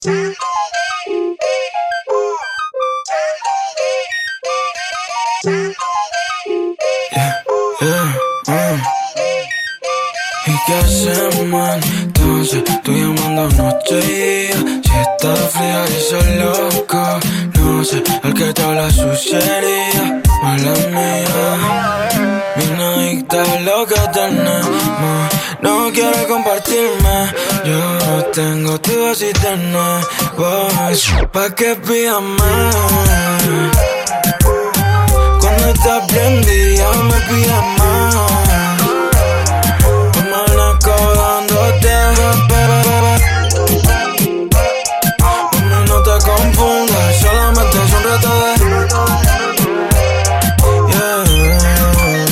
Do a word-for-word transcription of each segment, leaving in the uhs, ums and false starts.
yeah, uh. ¿Y qué hacemos entonces? Tú llamando noche y día. Si estás fría y soy loco, no sé, el que te habla sucedería. Mala mía, mi adicta es lo que tenemos. No quiere compartirme, yo tengo tu así de nuevo. Pa' que pidas más. Cuando estás prendida me pidas más. Amanezco dándote, mami, no te confundas, solamente es un reto de yeah.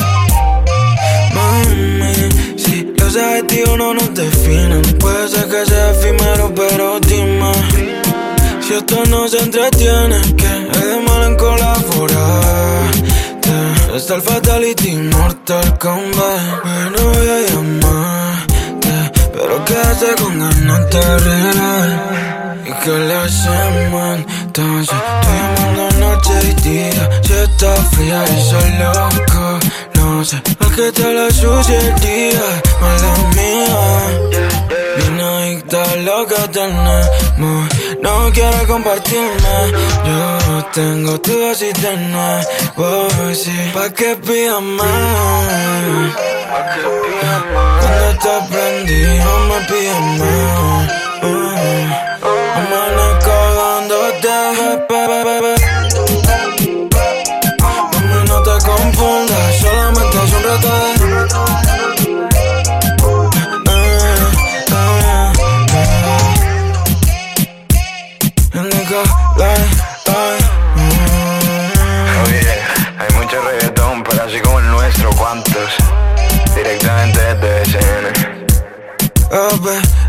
Mami, si los adjetivos no nos definen, puede ser que sea efímero, pero dime si esto no se entretiene, que es de mal en colaborar. Está el fatality mortal combat. Bueno, voy a llamarte, pero quédate con ganas de arreglar. ¿Y qué le hacemos entonces? Estoy llamando noche y día. Si está fría y soy loco, no sé, al que te la sucedería. Mala mía, bien adicta a lo que tenemos. No quiere compartirme, yo tengo tu dosis de nuevo, sí. Pa' que pidas más. Cuando estás prendido me pides más. uh. Amanezco dándote, mami, no te confundas, solamente es un reto de Oye, hay mucho reggaetón, pero así como el nuestro, ¿cuántos? Directamente desde S N. Oh,